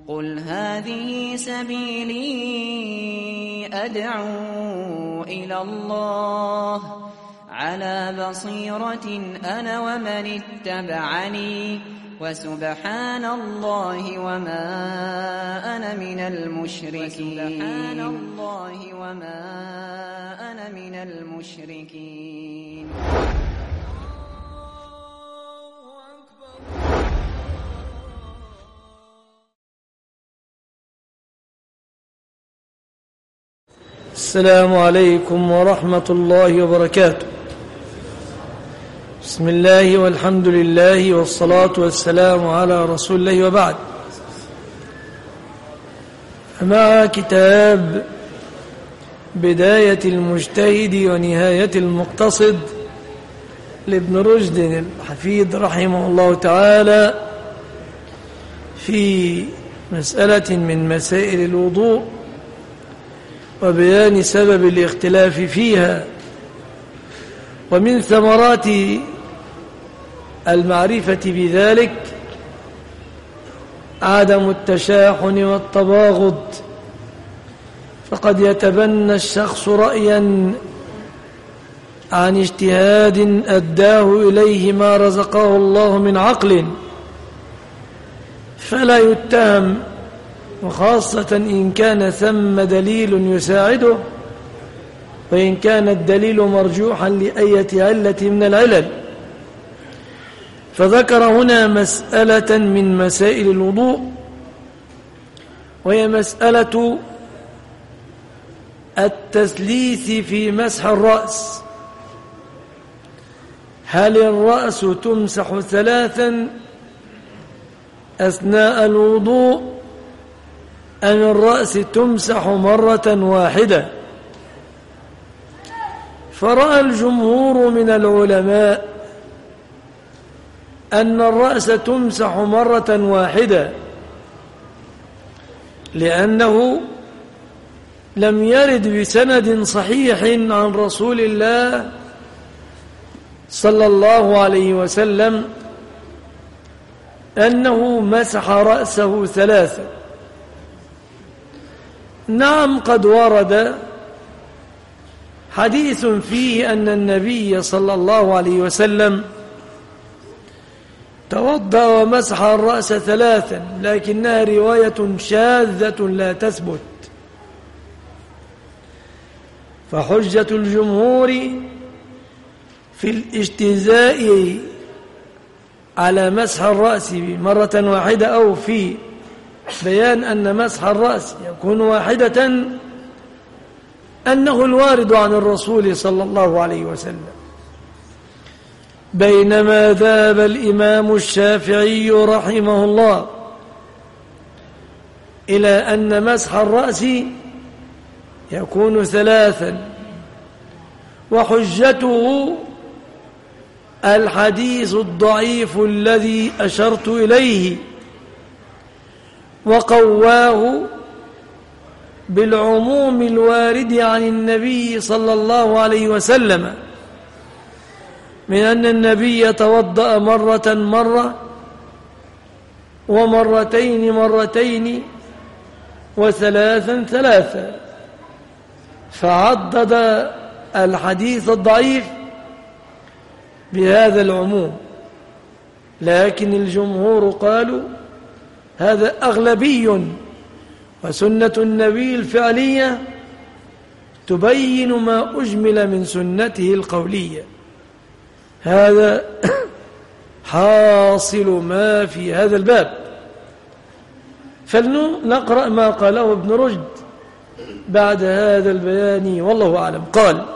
قل هذه سبيلي أدعو إلى الله على بصيرة أنا ومن اتبعني وسبحان الله وما أنا من المشركين. السلام عليكم ورحمة الله وبركاته. بسم الله والحمد لله والصلاة والسلام على رسول الله، وبعد. مع كتاب بداية المجتهد ونهاية المقتصد لابن رشد الحفيد رحمه الله تعالى في مسألة من مسائل الوضوء وبيان سبب الاختلاف فيها، ومن ثمرات المعرفة بذلك عدم التشاحن والتباغض، فقد يتبنى الشخص رأيا عن اجتهاد أداه إليه ما رزقه الله من عقل فلا يتهم، وخاصة إن كان ثم دليل يساعده، وإن كان الدليل مرجوحا لأية علة من العلل. فذكر هنا مسألة من مسائل الوضوء، وهي مسألة التثليث في مسح الرأس. هل الرأس تمسح ثلاثا أثناء الوضوء أم الرأس تمسح مرة واحدة؟ فرأى الجمهور من العلماء أن الرأس تمسح مرة واحدة، لأنه لم يرد بسند صحيح عن رسول الله صلى الله عليه وسلم أنه مسح رأسه ثلاثة. نعم، قد ورد حديث فيه أن النبي صلى الله عليه وسلم توضأ ومسح الرأس ثلاثا، لكنها رواية شاذة لا تثبت. فحجة الجمهور في الاجتزاء على مسح الرأس مرة واحدة أو في بيان أن مسح الرأس يكون واحدة أنه الوارد عن الرسول صلى الله عليه وسلم، بينما ذهب الإمام الشافعي رحمه الله إلى أن مسح الرأس يكون ثلاثا، وحجته الحديث الضعيف الذي أشرت إليه، وقواه بالعموم الوارد عن النبي صلى الله عليه وسلم من أن النبي توضأ مرة ومرتين مرتين وثلاثا، فعضد الحديث الضعيف بهذا العموم. لكن الجمهور قالوا هذا أغلبي، وسنة النبي الفعلية تبين ما أجمل من سنته القولية. هذا حاصل ما في هذا الباب. فلنقرأ ما قاله ابن رشد بعد هذا البيان، والله أعلم. قال: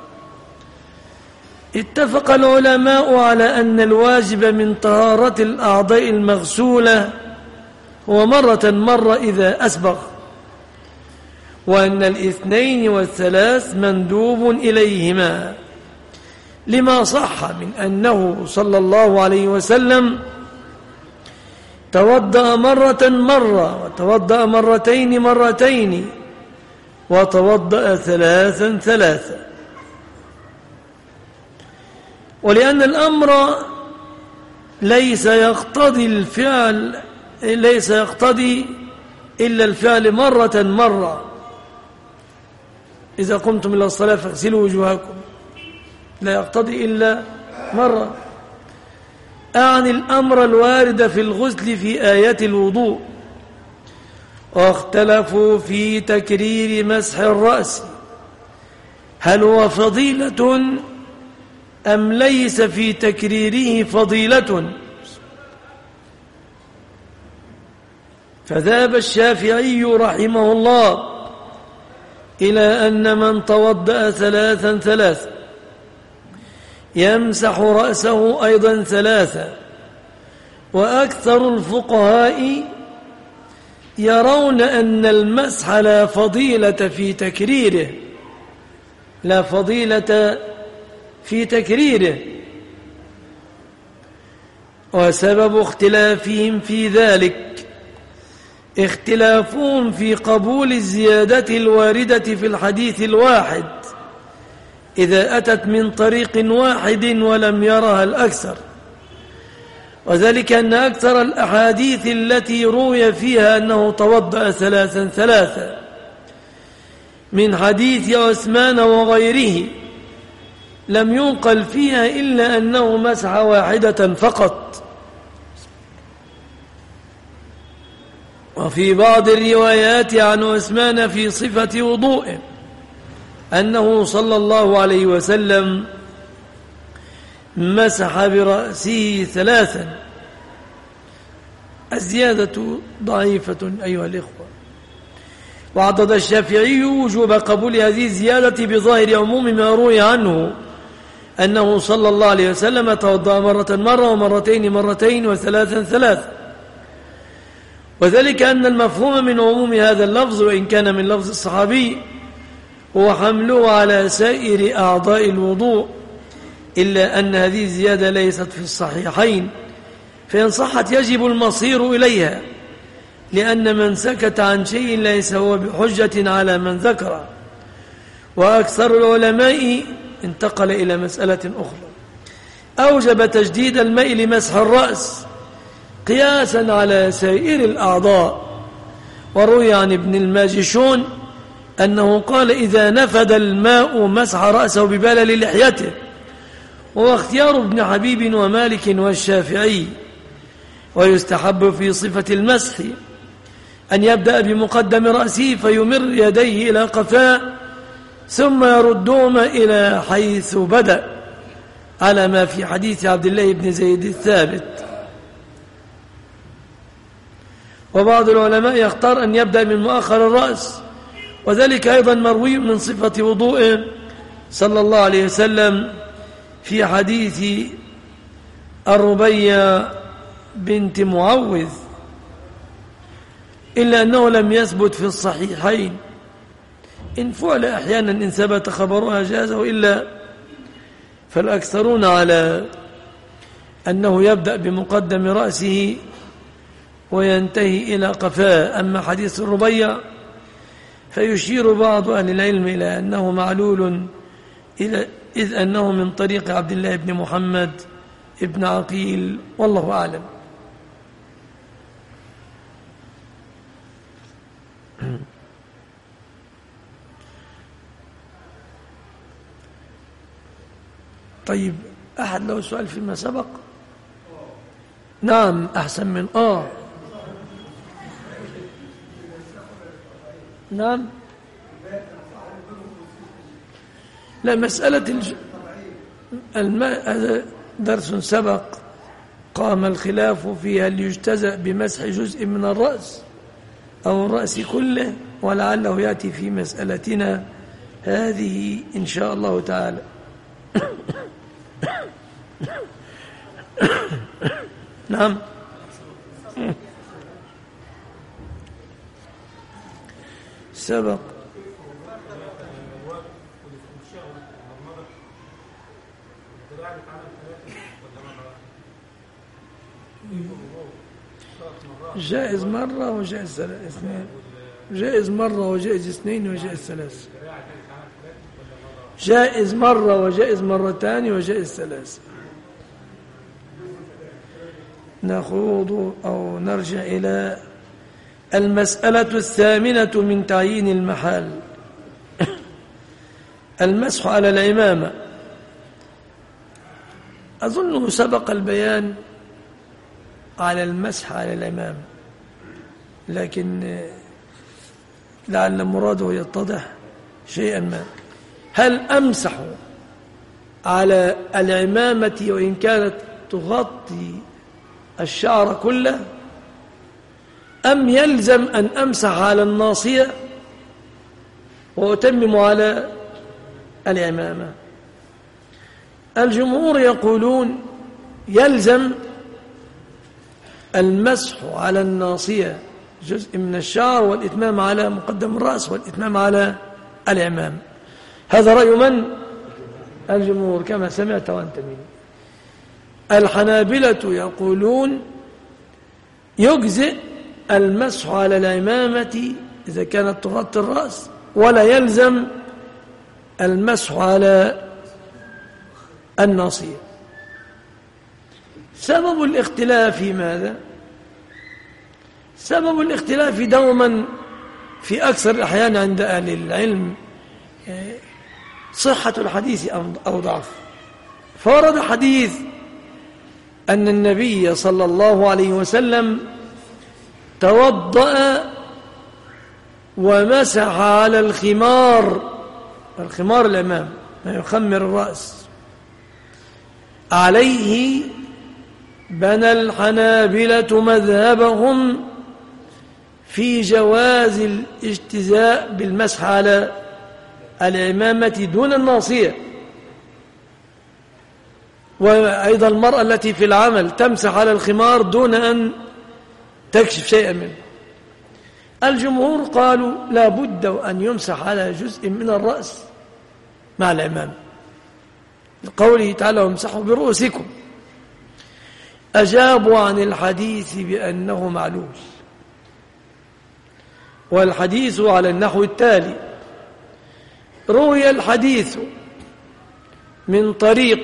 اتفق العلماء على أن الواجب من طهارة الأعضاء المغسولة هو مرة إذا أسبغ، وأن الاثنين والثلاث مندوب إليهما، لما صح من أنه صلى الله عليه وسلم توضأ مرة وتوضأ مرتين وتوضأ ثلاثا. ولأن الأمر ليس يقتضي إلا الفعل مرة إذا قمتم إلى الصلاة فاغسلوا وجوهكم، لا يقتضي إلا مرة. أعني الأمر الوارد في الغسل في آيات الوضوء. واختلفوا في تكرير مسح الرأس، هل هو فضيلة أم ليس في تكريره فضيلة؟ فذهب الشافعي رحمه الله إلى أن من توضأ ثلاثا يمسح رأسه أيضا ثلاثا، وأكثر الفقهاء يرون أن المسح لا فضيلة في تكريره، وسبب اختلافهم في ذلك اختلافهم في قبول الزيادة الواردة في الحديث الواحد إذا أتت من طريق واحد ولم يرها الأكثر، وذلك أن أكثر الأحاديث التي روي فيها أنه توضأ ثلاثا من حديث عثمان وغيره لم ينقل فيها إلا أنه مسح واحدة فقط. وفي بعض الروايات عن عثمان في صفة وضوئه أنه صلى الله عليه وسلم مسح برأسه ثلاثا. الزيادة ضعيفة أيها الإخوة. وعضد الشافعي وجوب قبول هذه الزيادة بظاهر عموم ما روي عنه أنه صلى الله عليه وسلم توضأ مرة ومرتين وثلاثا، وذلك أن المفهوم من عموم هذا اللفظ وإن كان من لفظ الصحابي هو حمله على سائر أعضاء الوضوء، إلا أن هذه الزيادة ليست في الصحيحين، فإن صحت يجب المصير إليها، لأن من سكت عن شيء ليس هو بحجة على من ذكره. وأكثر العلماء انتقل إلى مسألة أخرى، أوجب تجديد الماء لمسح الرأس قياسا على سائر الأعضاء. وروي عن ابن الماجشون أنه قال إذا نفد الماء مسح رأسه ببلل لحيته، وهو اختيار ابن حبيب ومالك والشافعي. ويستحب في صفة المسح أن يبدأ بمقدم رأسه فيمر يديه إلى قفاه ثم يردهما إلى حيث بدأ، على ما في حديث عبد الله بن زيد الثابت. وبعض العلماء يختار أن يبدأ من مؤخر الرأس، وذلك أيضا مروي من صفة وضوءه صلى الله عليه وسلم في حديث الربيع بنت معوذ، إلا أنه لم يثبت في الصحيحين. إن فعل أحيانا إن ثبت خبرها جازه، إلا فالأكثرون على أنه يبدأ بمقدم رأسه وينتهي إلى قفاه. أما حديث الربيع فيشير بعض أهل العلم إلى أنه معلول، إذ أنه من طريق عبد الله بن محمد ابن عقيل، والله أعلم. طيب، أحد له سؤال فيما سبق؟ نعم، أحسن من نعم. لا، مسألة الماء هذا درس سبق قام الخلاف فيها، هل يجتزأ بمسح جزء من الرأس أو الرأس كله، ولعله يأتي في مسألتنا هذه إن شاء الله تعالى. نعم. سبق جائز مرة وجائز اثنين، جائز مرة وجائز اثنين وجائز ثلاث، جائز مرة وجائز مرتان وجائز ثلاث. نخوض أو نرجع إلى المسألة 8 من تعيين المحال. المسح على العمامة. أظنه سبق البيان على المسح على العمامة، لكن لعل مراده يتضح شيئا ما. هل أمسح على العمامة وإن كانت تغطي الشعر كله، أم يلزم أن أمسح على الناصية وأتمم على العمامة؟ الجمهور يقولون يلزم المسح على الناصية جزء من الشعر والإتمام على مقدم الرأس والإتمام على العمام. هذا رأي من؟ الجمهور كما سمعت وأنت منه. الحنابلة يقولون يجزئ المسح على العمامة إذا كانت تغطي الرأس، ولا يلزم المسح على الناصية. سبب الاختلاف ماذا؟ سبب الاختلاف دوما في أكثر الأحيان عند أهل العلم صحة الحديث أو ضعف. فورد حديث أن النبي صلى الله عليه وسلم توضأ ومسح على الخمار الأمام ما يخمر الرأس. عليه بنى الحنابلة مذهبهم في جواز الاجتزاء بالمسح على العمامة دون الناصية، وأيضا المرأة التي في العمل تمسح على الخمار دون أن تكشف شيئا منه. الجمهور قالوا لا بد أن يمسح على جزء من الرأس مع العمامة، لقوله تعالى وامسحوا برؤوسكم. أجابوا عن الحديث بأنه معلول، والحديث على النحو التالي: روي الحديث من طريق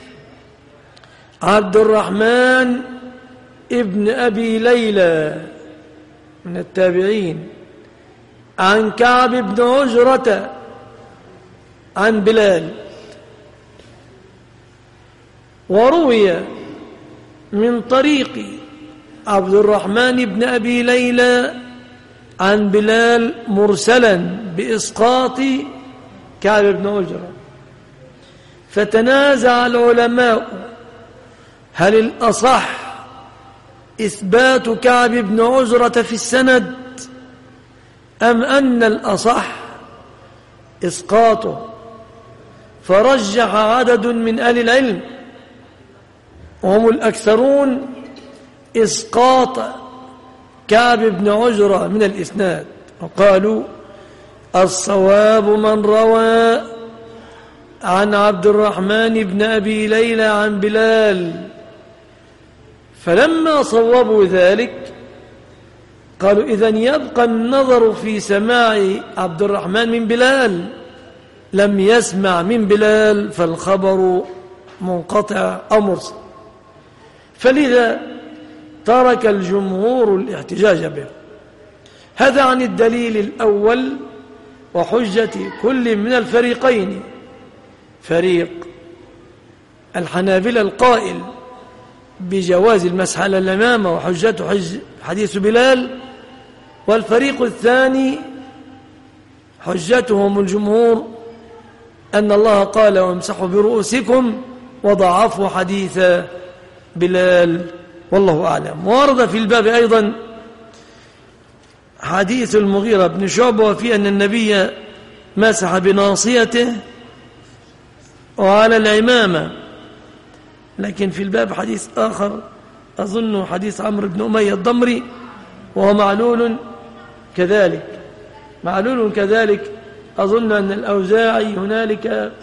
عبد الرحمن ابن أبي ليلى من التابعين عن كعب بن عجرة عن بلال، وروي من طريق عبد الرحمن بن أبي ليلى عن بلال مرسلا بإسقاط كعب بن عجرة. فتنازع العلماء هل الأصح إثبات كعب بن عجرة في السند أم أن الأصح إسقاطه. فرجح عدد من أهل العلم وهم الأكثرون إسقاط كعب بن عجرة من الإسناد، وقالوا الصواب من روى عن عبد الرحمن بن أبي ليلى عن بلال. فلما صوبوا ذلك قالوا إذن يبقى النظر في سماع عبد الرحمن من بلال، لم يسمع من بلال فالخبر منقطع أو مرسل. فلذا ترك الجمهور الاحتجاج به. هذا عن الدليل الأول وحجة كل من الفريقين، فريق الحنابلة القائل بجواز المسح على العمامة وحجته حديث بلال، والفريق الثاني حجتهم الجمهور أن الله قال وامسحوا برؤوسكم وضعفوا حديث بلال، والله أعلم. ورد في الباب أيضا حديث المغيرة بن شعبة وفي أن النبي مسح بناصيته وعلى العمامة، لكن في الباب حديث آخر أظن حديث عمرو بن أمية الضمري وهو معلول كذلك. أظن أن الأوزاعي هنالك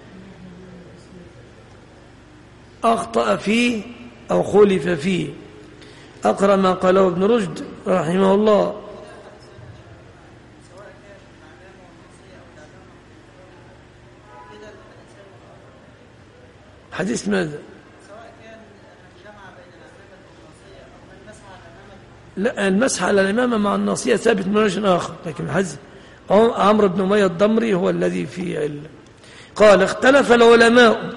أخطأ فيه أو خلف فيه. أقرأ ما قاله ابن رشد رحمه الله: حديث ماذا؟ سواء كان من جمع بين العمامة والناصية أو من مسح على العمامة لا، المسح على الإمامة مع الناصية ثابت من وجه آخر، لكن الحديث عمرو بن أمية الضمري هو الذي فيه علة. قال اختلف العلماء،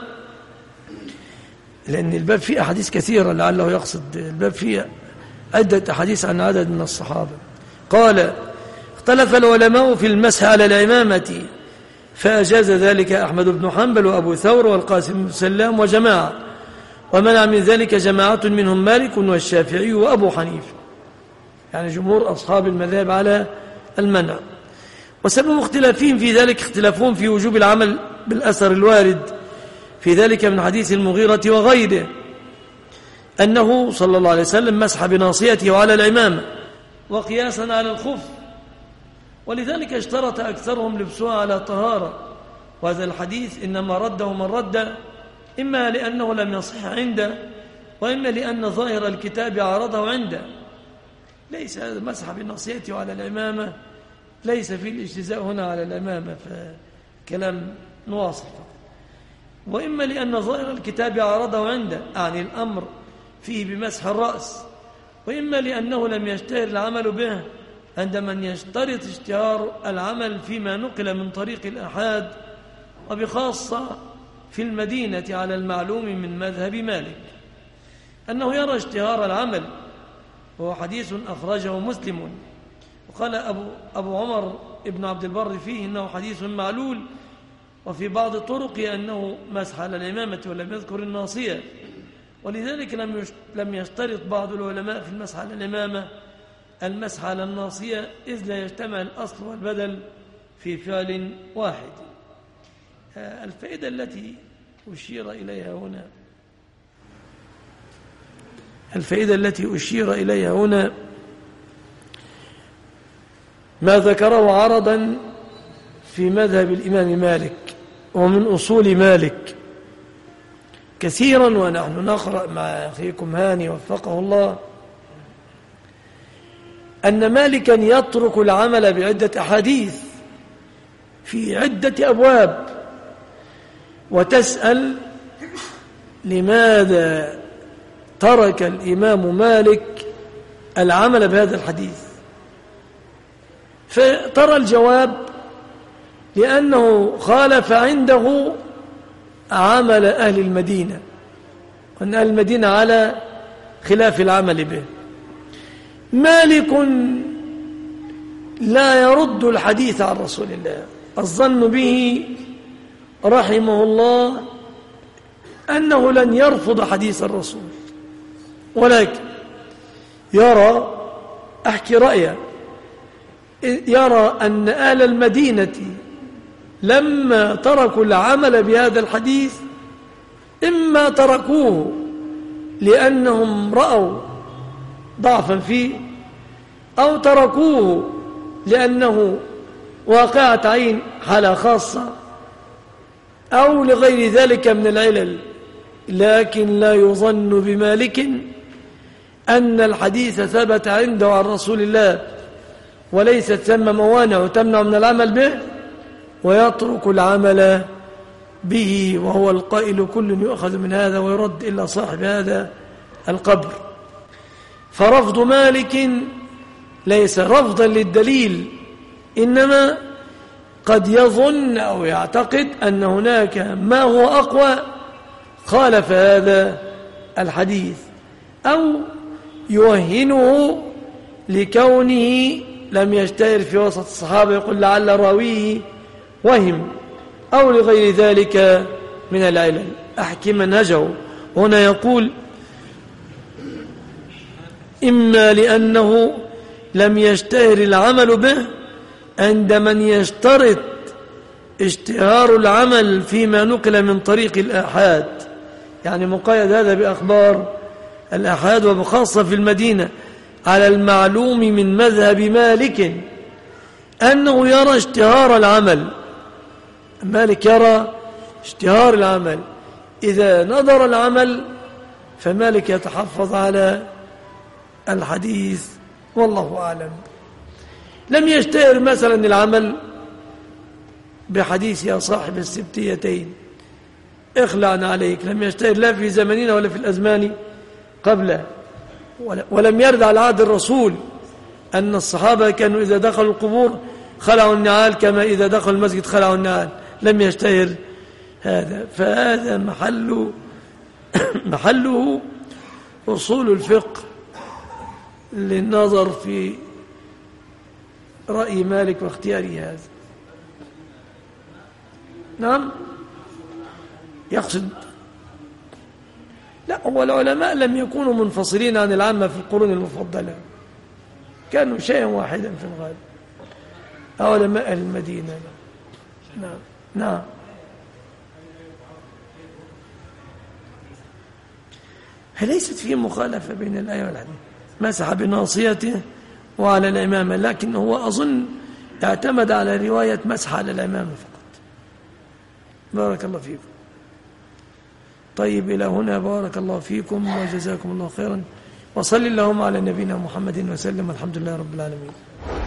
لأن الباب فيه أحاديث كثيرة، لعله يقصد الباب فيه عدة أحاديث عن عدد من الصحابة. قال اختلف العلماء في المسح على الإمامة، فأجاز ذلك أحمد بن حنبل وأبو ثور والقاسم بن سلام وجماعة، ومنع من ذلك جماعة منهم مالك والشافعي وأبو حنيفة، يعني جمهور أصحاب المذاهب على المنع. وسبب اختلافهم في ذلك اختلافهم في وجوب العمل بالأثر الوارد في ذلك من حديث المغيرة وغيره، أنه صلى الله عليه وسلم مسح بناصيته وعلى العمامة وقياسا على الخف، ولذلك اشترط أكثرهم لبسها على طهارة. وهذا الحديث إنما رده من رد، إما لأنه لم يصح عنده، وإما لأن ظاهر الكتاب عارضه عنده. ليس هذا مسح بالناصية وعلى العمامة، ليس في الاجتزاء هنا على العمامة، فكلام نواصل. وإما لأن ظاهر الكتاب عارضه عنده، يعني الأمر فيه بمسح الرأس، وإما لأنه لم يشتهر العمل به عند من يشترط اشتهار العمل فيما نقل من طريق الأحاد، وبخاصة في المدينة على المعلوم من مذهب مالك أنه يرى اشتهار العمل، وهو حديث أخرجه مسلم. وقال أبو عمر ابن عبد البر فيه إنه حديث معلول، وفي بعض طرقه أنه مسح على الإمامة ولم يذكر الناصية، ولذلك لم يشترط بعض العلماء في المسح على الإمامة المسح على الناصية، إذ لا يجتمع الأصل والبدل في فعل واحد. الفائدة التي أشير إليها هنا ما ذكره عرضا في مذهب الإمام مالك ومن أصول مالك كثيرا، ونحن نقرأ مع أخيكم هاني وفقه الله أن مالكا يترك العمل بعدة أحاديث في عدة أبواب، وتسأل لماذا ترك الإمام مالك العمل بهذا الحديث، فترى الجواب لأنه خالف عنده عمل أهل المدينة، وأن أهل المدينة على خلاف العمل به. مالك لا يرد الحديث عن رسول الله، الظن به رحمه الله أنه لن يرفض حديث الرسول، ولكن يرى، أحكي رأيه، يرى أن أهل المدينة لما تركوا العمل بهذا الحديث إما تركوه لأنهم رأوا ضعفا فيه، أو تركوه لأنه واقعة عين حالة خاصة، أو لغير ذلك من العلل. لكن لا يظن بمالك أن الحديث ثبت عنده عن رسول الله وليست ثم موانع تمنع من العمل به ويترك العمل به، وهو القائل كل يؤخذ من هذا ويرد إلا صاحب هذا القبر. فرفض مالك ليس رفضا للدليل، إنما قد يظن أو يعتقد أن هناك ما هو أقوى خالف هذا الحديث، أو يوهنه لكونه لم يشتهر في وسط الصحابة، يقول لعل راويه وهم، أو لغير ذلك من العلل. أحكي منهجه هنا، يقول إما لأنه لم يشتهر العمل به عند من يشترط اشتهار العمل فيما نقل من طريق الآحاد، يعني مقيد هذا بأخبار الآحاد، وبخاصة في المدينة على المعلوم من مذهب مالك أنه يرى اشتهار العمل. مالك يرى اشتهار العمل، إذا نظر العمل فمالك يتحفظ على الحديث، والله أعلم. لم يشتهر مثلا العمل بحديث يا صاحب السبتيتين اخلعنا عليك، لم يشتهر لا في زمننا ولا في الأزمان قبله، ولم يرد على عهد الرسول أن الصحابة كانوا إذا دخلوا القبور خلعوا النعال كما إذا دخلوا المسجد خلعوا النعال، لم يشتهر هذا. فهذا محله أصول الفقه للنظر في رأي مالك واختياره هذا. نعم يقصد لا، هو العلماء لم يكونوا منفصلين عن العامة في القرون المفضلة، كانوا شيئا واحدا في الغالب، علماء المدينة. نعم نعم. ليست فيه مخالفة بين الآية والحديث، مسح بناصيته وعلى الإمامة، لكن هو أظن اعتمد على رواية مسح على الإمامة فقط. بارك الله فيكم. طيب إلى هنا بارك الله فيكم وجزاكم الله خيرا، وصل اللهم على نبينا محمد وسلم، الحمد لله رب العالمين.